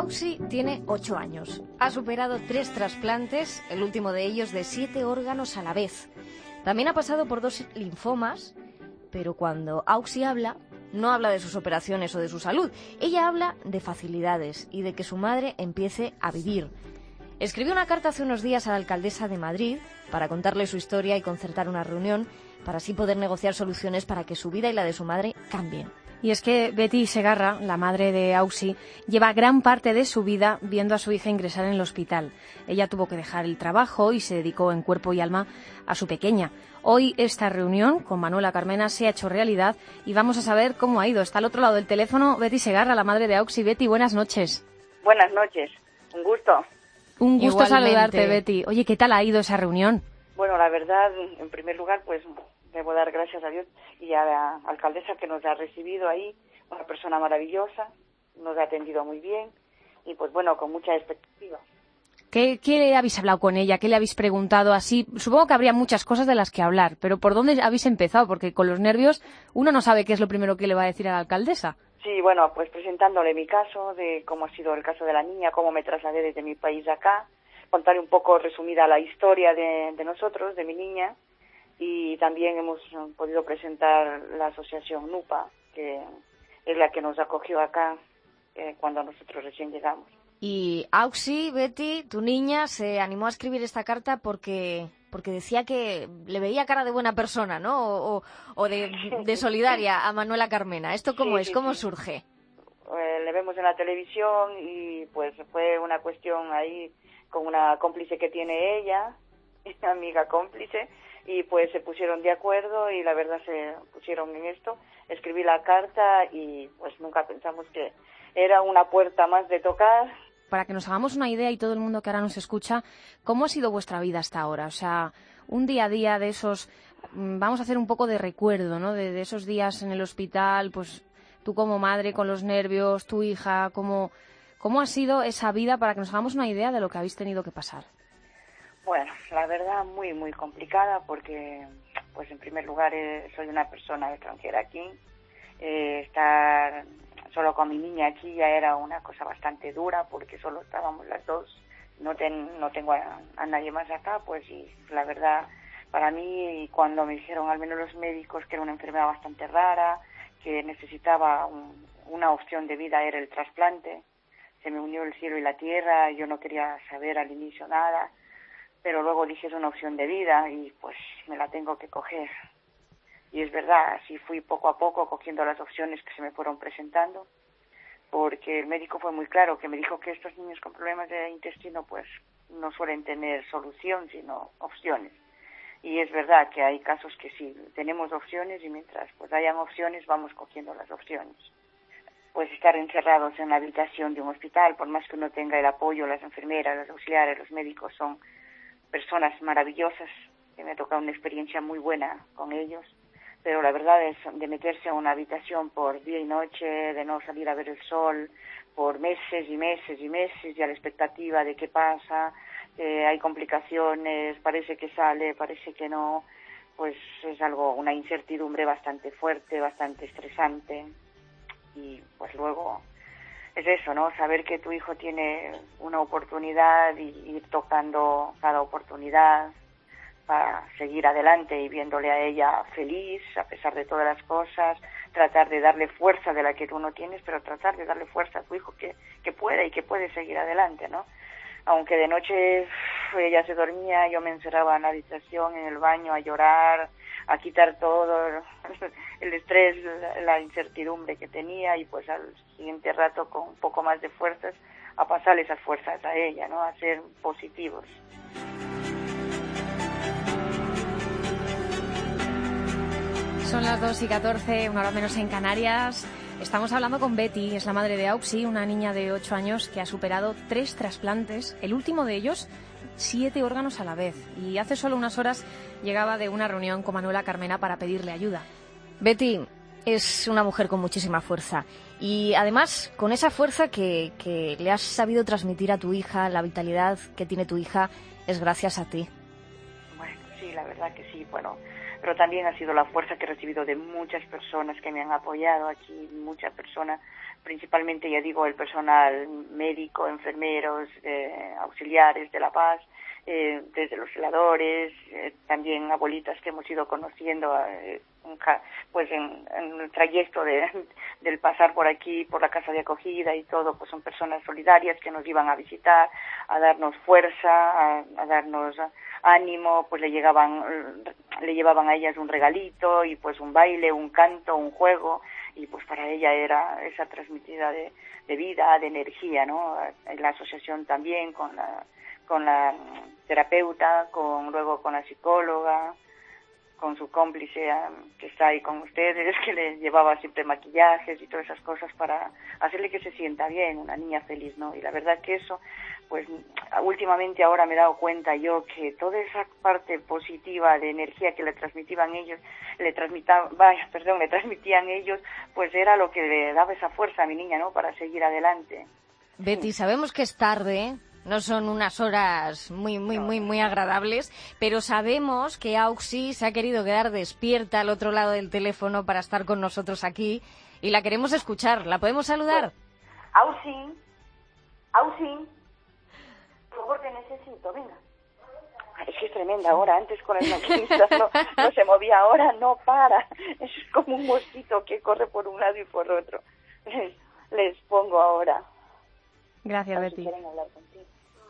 Auxi tiene 8 años. Ha superado 3 trasplantes, el último de ellos de 7 órganos a la vez. También ha pasado por 2 linfomas, pero cuando Auxi habla, no habla de sus operaciones o de su salud. Ella habla de facilidades y de que su madre empiece a vivir. Escribió una carta hace unos días a la alcaldesa de Madrid para contarle su historia y concertar una reunión para así poder negociar soluciones para que su vida y la de su madre cambien. Y es que Betty Segarra, la madre de Auxi, lleva gran parte de su vida viendo a su hija ingresar en el hospital. Ella tuvo que dejar el trabajo y se dedicó en cuerpo y alma a su pequeña. Hoy esta reunión con Manuela Carmena se ha hecho realidad y vamos a saber cómo ha ido. Está al otro lado del teléfono Betty Segarra, la madre de Auxi. Betty, buenas noches. Buenas noches, un gusto. Un gusto Igualmente. saludarte, Betty. Oye, ¿qué tal ha ido esa reunión? Bueno, la verdad, en primer lugar, pues debo dar gracias a Dios y a la alcaldesa que nos ha recibido ahí, una persona maravillosa, nos ha atendido muy bien y pues bueno, con mucha expectativa. ¿Qué habéis hablado con ella? ¿Qué le habéis preguntado así? Supongo que habría muchas cosas de las que hablar, pero ¿por dónde habéis empezado? Porque con los nervios uno no sabe qué es lo primero que le va a decir a la alcaldesa. Sí, bueno, pues presentándole mi caso, de cómo ha sido el caso de la niña, cómo me trasladé desde mi país acá, contarle un poco resumida la historia de nosotros, de mi niña, y también hemos podido presentar la asociación NUPA, que es la que nos acogió acá cuando nosotros recién llegamos. Y Auxi, Betty, tu niña, se animó a escribir esta carta porque decía que le veía cara de buena persona, ¿no? O de solidaria a Manuela Carmena. ¿Esto cómo es? ¿Cómo surge? Le vemos en la televisión y pues fue una cuestión ahí con una cómplice que tiene ella, una amiga cómplice, y pues se pusieron de acuerdo y la verdad se pusieron en esto. Escribí la carta y pues nunca pensamos que era una puerta más de tocar. Para que nos hagamos una idea y todo el mundo que ahora nos escucha, ¿cómo ha sido vuestra vida hasta ahora? O sea, un día a día de esos, vamos a hacer un poco de recuerdo, ¿no? De esos días en el hospital, pues tú como madre con los nervios, tu hija, ¿cómo ha sido esa vida para que nos hagamos una idea de lo que habéis tenido que pasar? Bueno, la verdad muy, muy complicada porque, pues en primer lugar, soy una persona extranjera aquí. Estar solo con mi niña aquí ya era una cosa bastante dura porque solo estábamos las dos. No tengo a nadie más acá, pues y la verdad, para mí, cuando me dijeron al menos los médicos que era una enfermedad bastante rara, que necesitaba una opción de vida, era el trasplante. Se me unió el cielo y la tierra, yo no quería saber al inicio nada, pero luego dije es una opción de vida y pues me la tengo que coger. Y es verdad, así fui poco a poco cogiendo las opciones que se me fueron presentando, porque el médico fue muy claro, que me dijo que estos niños con problemas de intestino pues no suelen tener solución, sino opciones. Y es verdad que hay casos que sí, tenemos opciones y mientras pues hayan opciones vamos cogiendo las opciones. Pues estar encerrados en la habitación de un hospital, por más que uno tenga el apoyo, las enfermeras, los auxiliares, los médicos son personas maravillosas, que me ha tocado una experiencia muy buena con ellos, pero la verdad es de meterse a una habitación por día y noche, de no salir a ver el sol, por meses y meses y meses, y a la expectativa de qué pasa, hay complicaciones, parece que sale, parece que no, pues es una incertidumbre bastante fuerte, bastante estresante, y pues luego es eso, ¿no? Saber que tu hijo tiene una oportunidad y ir tocando cada oportunidad para seguir adelante y viéndole a ella feliz a pesar de todas las cosas, tratar de darle fuerza de la que tú no tienes, pero tratar de darle fuerza a tu hijo que pueda y que puede seguir adelante, ¿no? Aunque de noche ella se dormía, yo me encerraba en la habitación, en el baño, a llorar, a quitar todo el estrés, la incertidumbre que tenía y pues al siguiente rato con un poco más de fuerzas a pasarle esas fuerzas a ella, ¿no? A ser positivos. Son las 2:14, una hora menos en Canarias. Estamos hablando con Betty, es la madre de Auxi, una niña de 8 años que ha superado 3 trasplantes, el último de ellos 7 órganos a la vez. Y hace solo unas horas llegaba de una reunión con Manuela Carmena para pedirle ayuda. Betty es una mujer con muchísima fuerza y además con esa fuerza que le has sabido transmitir a tu hija, la vitalidad que tiene tu hija, es gracias a ti. Bueno, sí, la verdad que sí. Bueno, pero también ha sido la fuerza que he recibido de muchas personas que me han apoyado aquí, muchas personas, principalmente, ya digo, el personal médico, enfermeros, auxiliares de La Paz, desde los celadores, también abuelitas que hemos ido conociendo pues en el trayecto del pasar por aquí, por la casa de acogida y todo, pues son personas solidarias que nos iban a visitar, a darnos fuerza, a darnos ánimo, pues le llevaban a ellas un regalito y pues un baile, un canto, un juego, y pues para ella era esa transmitida de vida, de energía, ¿no? En la asociación también con la terapeuta, luego con la psicóloga, con su cómplice que está ahí con ustedes, que le llevaba siempre maquillajes y todas esas cosas para hacerle que se sienta bien, una niña feliz, ¿no? Y la verdad que eso, pues últimamente ahora me he dado cuenta yo que toda esa parte positiva de energía que le transmitían ellos, le transmitían ellos, pues era lo que le daba esa fuerza a mi niña, ¿no? Para seguir adelante. Betty, sabemos que es tarde, no son unas horas muy agradables, pero sabemos que Auxi se ha querido quedar despierta al otro lado del teléfono para estar con nosotros aquí y la queremos escuchar. ¿La podemos saludar? Auxi, por favor, te necesito, venga. Es que es tremenda ahora, antes con el maquinista no se movía, ahora no para. Es como un mosquito que corre por un lado y por otro. Les pongo ahora. Gracias, Betty. Quieren hablar contigo.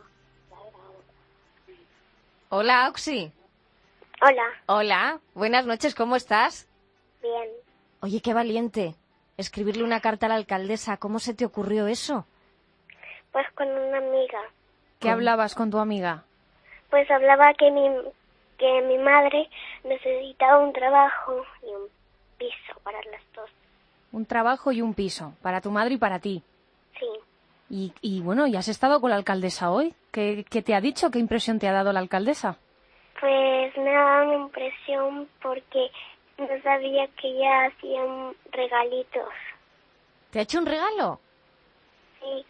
Hola, Auxi. Hola. Hola, buenas noches, ¿cómo estás? Bien. Oye, qué valiente. Escribirle una carta a la alcaldesa, ¿cómo se te ocurrió eso? Pues con una amiga. ¿Qué hablabas con tu amiga? Pues hablaba que mi madre necesitaba un trabajo y un piso para las dos. Un trabajo y un piso, para tu madre y para ti. Sí. Y bueno, ¿y has estado con la alcaldesa hoy? ¿Qué te ha dicho? ¿Qué impresión te ha dado la alcaldesa? Pues me ha dado una impresión porque no sabía que ella hacían regalitos. ¿Te ha hecho un regalo? Sí,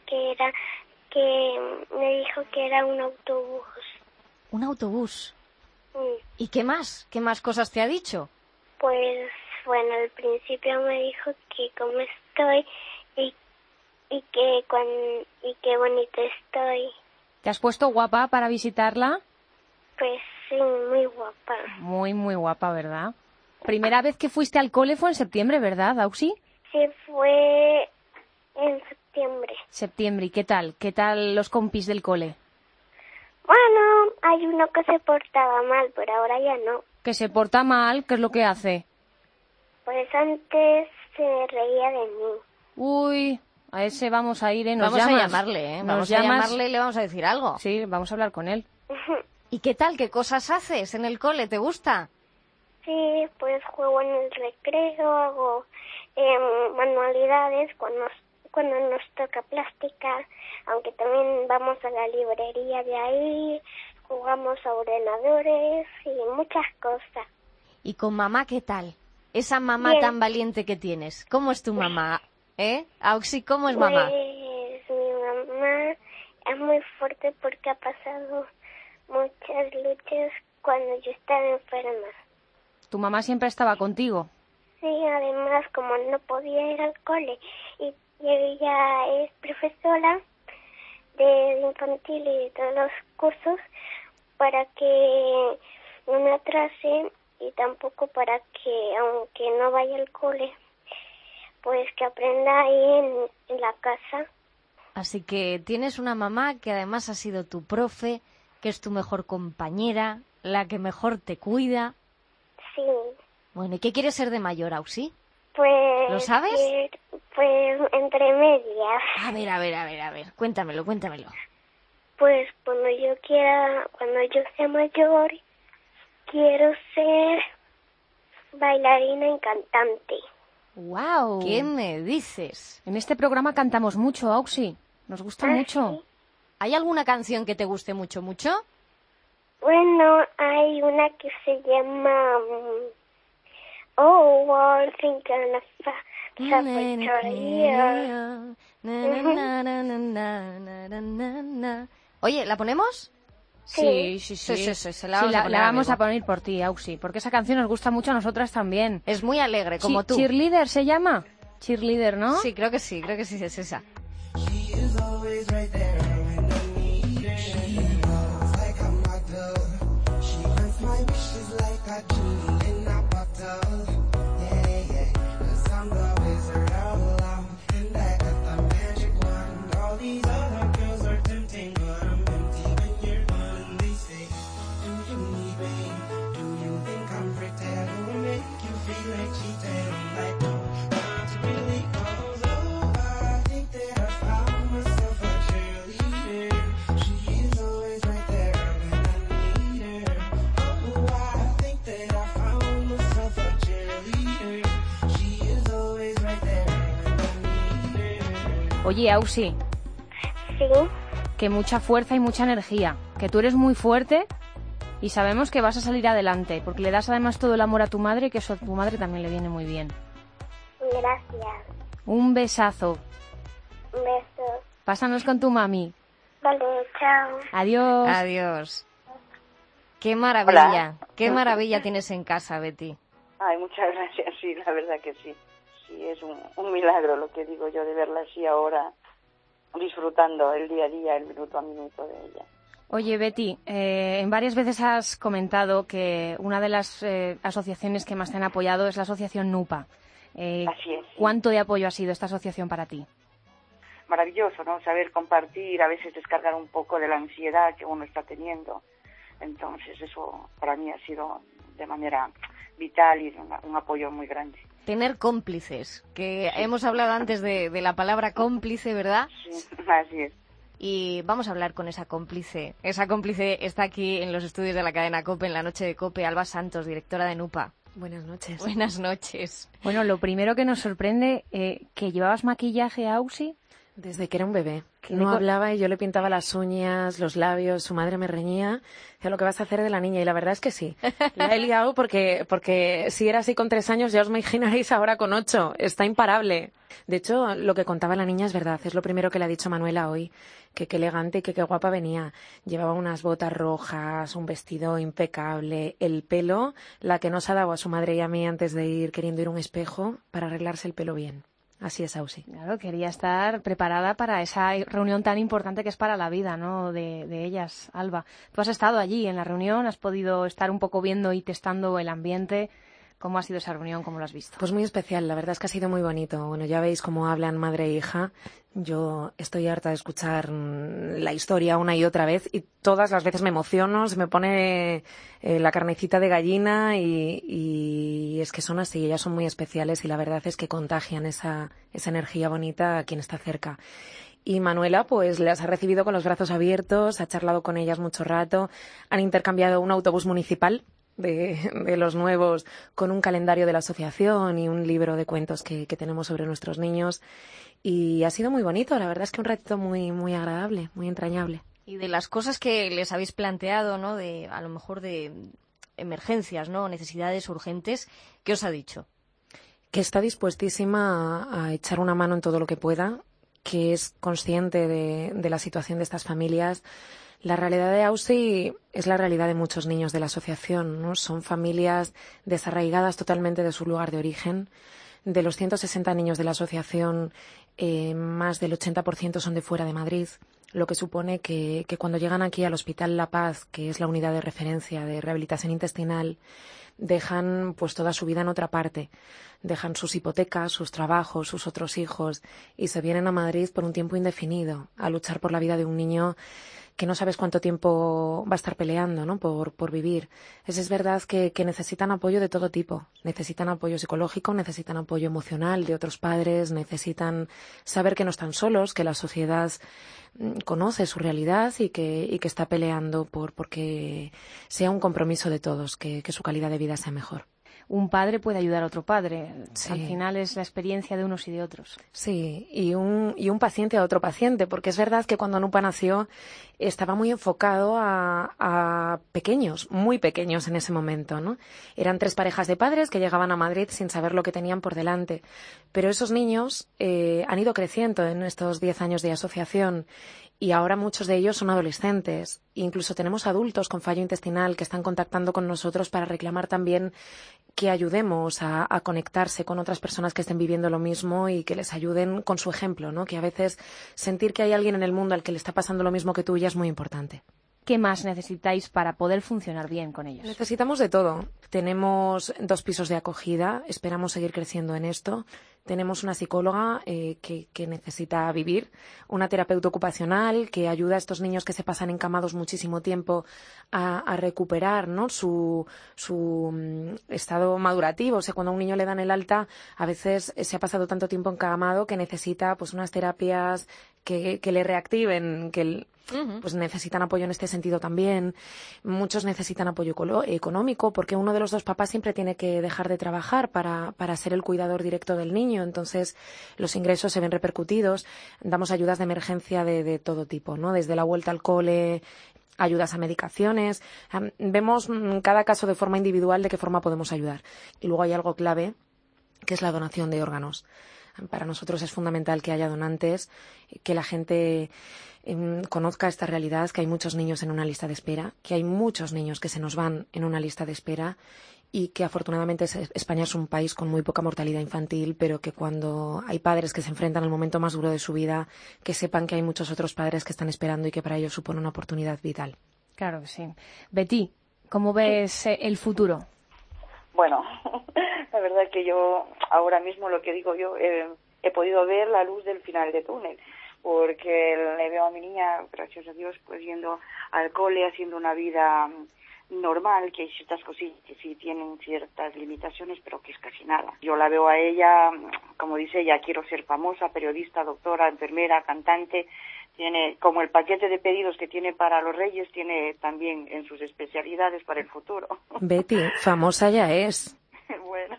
que me dijo que era un autobús. ¿Un autobús? Sí. ¿Y qué más? ¿Qué más cosas te ha dicho? Pues bueno, al principio me dijo que cómo estoy y qué bonita estoy. ¿Te has puesto guapa para visitarla? Pues sí, muy guapa. Muy guapa, ¿verdad? Primera vez que fuiste al cole fue en septiembre, ¿verdad, Auxi? Sí, fue en septiembre. Septiembre, ¿y qué tal? ¿Qué tal los compis del cole? Bueno, hay uno que se portaba mal, pero ahora ya no. ¿Que se porta mal? ¿Qué es lo que hace? Pues antes se reía de mí. Uy, a ese vamos a ir, ¿eh? Vamos a llamarle, ¿eh? Vamos a llamarle y le vamos a decir algo. Sí, vamos a hablar con él. ¿Y qué tal? ¿Qué cosas haces en el cole? ¿Te gusta? Sí, pues juego en el recreo, hago manualidades cuando nos toca plástica, aunque también vamos a la librería de ahí, jugamos a ordenadores y muchas cosas. ¿Y con mamá qué tal? Esa mamá Bien. tan valiente que tienes. ¿Cómo es tu mamá? Auxi, ¿cómo es mamá? Pues mi mamá es muy fuerte porque ha pasado muchas luchas cuando yo estaba enferma. ¿Tu mamá siempre estaba contigo? Sí, además como no podía ir al cole y ella es profesora de infantil y de todos los cursos para que no me atrase y tampoco para que aunque no vaya al cole pues que aprenda ahí en la casa. Así que tienes una mamá que además ha sido tu profe, que es tu mejor compañera, la que mejor te cuida. Sí. Bueno, ¿y qué quieres ser de mayor, Auxi? Pues... ¿Lo sabes? Pues entre medias. A ver, cuéntamelo. Pues cuando yo sea mayor, quiero ser bailarina y cantante. ¡Guau! ¿Qué me dices? En este programa cantamos mucho, Auxi. Nos gusta mucho. ¿Sí? ¿Hay alguna canción que te guste mucho? Bueno, hay una que se llama Oh, World Thinking of Oye, ¿la ponemos? Sí. La vamos a poner por ti, Auxi, porque esa canción nos gusta mucho a nosotras también. Es muy alegre, como tú. Cheerleader se llama. Cheerleader, ¿no? Sí, creo que sí, es esa. Oye, Auxi, Sí, que mucha fuerza y mucha energía, que tú eres muy fuerte y sabemos que vas a salir adelante, porque le das además todo el amor a tu madre y que eso a tu madre también le viene muy bien. gracias. Un besazo. Un beso. Pásanos con tu mami. Vale, chao. Adiós. Adiós. Qué maravilla, Hola. qué maravilla tienes en casa, Betty. Ay, muchas gracias, sí, la verdad que sí. Sí, es un milagro lo que digo yo de verla así ahora, disfrutando el día a día, el minuto a minuto de ella. Oye, Betty, en varias veces has comentado que una de las asociaciones que más te han apoyado es la asociación NUPA. Así es. Sí. ¿Cuánto de apoyo ha sido esta asociación para ti? Maravilloso, ¿no? Saber compartir, a veces descargar un poco de la ansiedad que uno está teniendo. Entonces eso para mí ha sido de manera vital y un apoyo muy grande. Tener cómplices, que hemos hablado antes de la palabra cómplice, ¿verdad? Sí, así es. Y vamos a hablar con esa cómplice. Esa cómplice está aquí en los estudios de la cadena COPE, en la noche de COPE, Alba Santos, directora de NUPA. Buenas noches. Buenas noches. Bueno, lo primero que nos sorprende, que llevabas maquillaje, Auxi. Desde que era un bebé. No hablaba y yo le pintaba las uñas, los labios, su madre me reñía. Decía, lo que vas a hacer de la niña. Y la verdad es que sí. La he liado porque si era así con 3 años, ya os imaginaréis ahora con 8. Está imparable. De hecho, lo que contaba la niña es verdad. Es lo primero que le ha dicho Manuela hoy. Que qué elegante y que qué guapa venía. Llevaba unas botas rojas, un vestido impecable, el pelo, la que nos ha dado a su madre y a mí antes de ir queriendo ir a un espejo para arreglarse el pelo bien. Así es, Auxi. Claro, quería estar preparada para esa reunión tan importante que es para la vida, ¿no? De ellas, Alba. Tú has estado allí en la reunión, has podido estar un poco viendo y testando el ambiente. ¿Cómo ha sido esa reunión? ¿Cómo lo has visto? Pues muy especial, la verdad es que ha sido muy bonito. Bueno, ya veis cómo hablan madre e hija. Yo estoy harta de escuchar la historia una y otra vez y todas las veces me emociono, se me pone la carnecita de gallina y es que son así, ellas son muy especiales y la verdad es que contagian esa energía bonita a quien está cerca. Y Manuela pues las ha recibido con los brazos abiertos, ha charlado con ellas mucho rato, han intercambiado un autobús municipal de los nuevos con un calendario de la asociación y un libro de cuentos que tenemos sobre nuestros niños. Y ha sido muy bonito, la verdad es que un ratito muy, muy agradable, muy entrañable. Y de las cosas que les habéis planteado, ¿no? A lo mejor de emergencias, ¿no? Necesidades urgentes, ¿qué os ha dicho? Que está dispuestísima a echar una mano en todo lo que pueda, que es consciente de la situación de estas familias. La realidad de Auxi es la realidad de muchos niños de la asociación, ¿no? Son familias desarraigadas totalmente de su lugar de origen. De los 160 niños de la asociación, más del 80% son de fuera de Madrid, lo que supone que cuando llegan aquí al Hospital La Paz, que es la unidad de referencia de rehabilitación intestinal, dejan pues toda su vida en otra parte. Dejan sus hipotecas, sus trabajos, sus otros hijos y se vienen a Madrid por un tiempo indefinido a luchar por la vida de un niño que no sabes cuánto tiempo va a estar peleando, ¿no? por vivir. Es verdad que necesitan apoyo de todo tipo. Necesitan apoyo psicológico, necesitan apoyo emocional de otros padres, necesitan saber que no están solos, que la sociedad conoce su realidad y que está peleando porque sea un compromiso de todos, que su calidad de vida sea mejor. Un padre puede ayudar a otro padre. Sí. Al final es la experiencia de unos y de otros. Sí, y un paciente a otro paciente, porque es verdad que cuando Nupa nació estaba muy enfocado a pequeños, muy pequeños en ese momento, ¿no? Eran 3 parejas de padres que llegaban a Madrid sin saber lo que tenían por delante. Pero esos niños han ido creciendo en estos 10 años de asociación y ahora muchos de ellos son adolescentes. Incluso tenemos adultos con fallo intestinal que están contactando con nosotros para reclamar también que ayudemos a conectarse con otras personas que estén viviendo lo mismo y que les ayuden con su ejemplo, ¿no? Que a veces sentir que hay alguien en el mundo al que le está pasando lo mismo que tú ya es muy importante. ¿Qué más necesitáis para poder funcionar bien con ellos? Necesitamos de todo. Tenemos 2 pisos de acogida, esperamos seguir creciendo en esto. Tenemos una psicóloga que necesita vivir, una terapeuta ocupacional que ayuda a estos niños que se pasan encamados muchísimo tiempo a recuperar, ¿no? su estado madurativo. O sea, cuando a un niño le dan el alta, a veces se ha pasado tanto tiempo encamado que necesita pues unas terapias que le reactiven, pues necesitan apoyo en este sentido también. Muchos necesitan apoyo económico porque uno de los 2 papás siempre tiene que dejar de trabajar para ser el cuidador directo del niño. Entonces, los ingresos se ven repercutidos. Damos ayudas de emergencia de todo tipo, ¿no? Desde la vuelta al cole, ayudas a medicaciones. Vemos cada caso de forma individual de qué forma podemos ayudar. Y luego hay algo clave, que es la donación de órganos. Para nosotros es fundamental que haya donantes, que la gente conozca esta realidad, que hay muchos niños en una lista de espera, que hay muchos niños que se nos van en una lista de espera y que afortunadamente España es un país con muy poca mortalidad infantil, pero que cuando hay padres que se enfrentan al momento más duro de su vida, que sepan que hay muchos otros padres que están esperando y que para ellos supone una oportunidad vital. Claro que sí. Betty, ¿cómo ves el futuro? Bueno, la verdad es que yo ahora mismo lo que digo yo, he podido ver la luz del final del túnel, porque le veo a mi niña, gracias a Dios, pues yendo al cole, haciendo una vida normal, que hay ciertas cosillas que sí tienen ciertas limitaciones, pero que es casi nada. Yo la veo a ella, como dice ella, quiero ser famosa, periodista, doctora, enfermera, cantante. Tiene, como el paquete de pedidos que tiene para los Reyes, tiene también en sus especialidades para el futuro. Betty, famosa ya es. Bueno.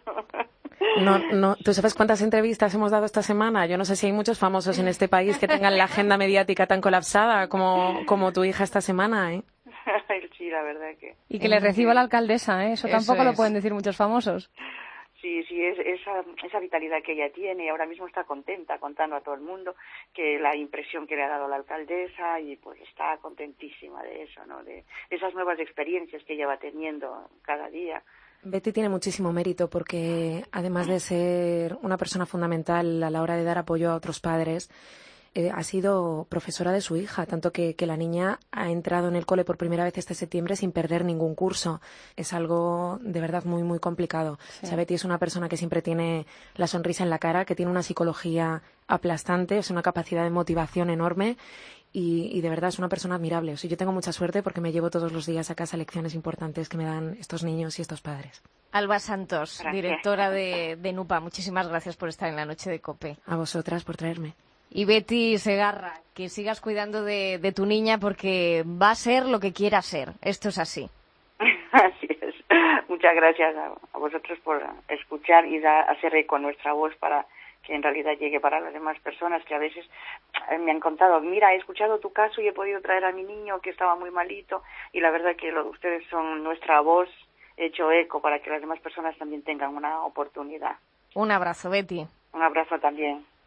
No, ¿tú sabes cuántas entrevistas hemos dado esta semana? Yo no sé si hay muchos famosos en este país que tengan la agenda mediática tan colapsada como tu hija esta semana, ¿eh? Sí, la verdad que... Y que le reciba la alcaldesa, ¿eh? Eso tampoco lo pueden decir muchos famosos. Sí, es esa vitalidad que ella tiene y ahora mismo está contenta contando a todo el mundo que la impresión que le ha dado la alcaldesa y pues está contentísima de eso, ¿no? De esas nuevas experiencias que ella va teniendo cada día. Betty tiene muchísimo mérito porque además de ser una persona fundamental a la hora de dar apoyo a otros padres, ha sido profesora de su hija, tanto que la niña ha entrado en el cole por primera vez este septiembre sin perder ningún curso. Es algo de verdad muy, muy complicado. Sí. O sea, Betty es una persona que siempre tiene la sonrisa en la cara, que tiene una psicología aplastante, es una capacidad de motivación enorme y de verdad es una persona admirable. O sea, yo tengo mucha suerte porque me llevo todos los días a casa lecciones importantes que me dan estos niños y estos padres. Alba Santos, gracias. Directora de NUPA, muchísimas gracias por estar en la noche de COPE. A vosotras por traerme. Y Betty Segarra, que sigas cuidando de tu niña porque va a ser lo que quiera ser. Esto es así. Así es. Muchas gracias a vosotros por escuchar y hacer eco nuestra voz para que en realidad llegue para las demás personas que a veces me han contado, mira, he escuchado tu caso y he podido traer a mi niño que estaba muy malito y la verdad que ustedes son nuestra voz hecho eco para que las demás personas también tengan una oportunidad. Un abrazo, Betty. Un abrazo también.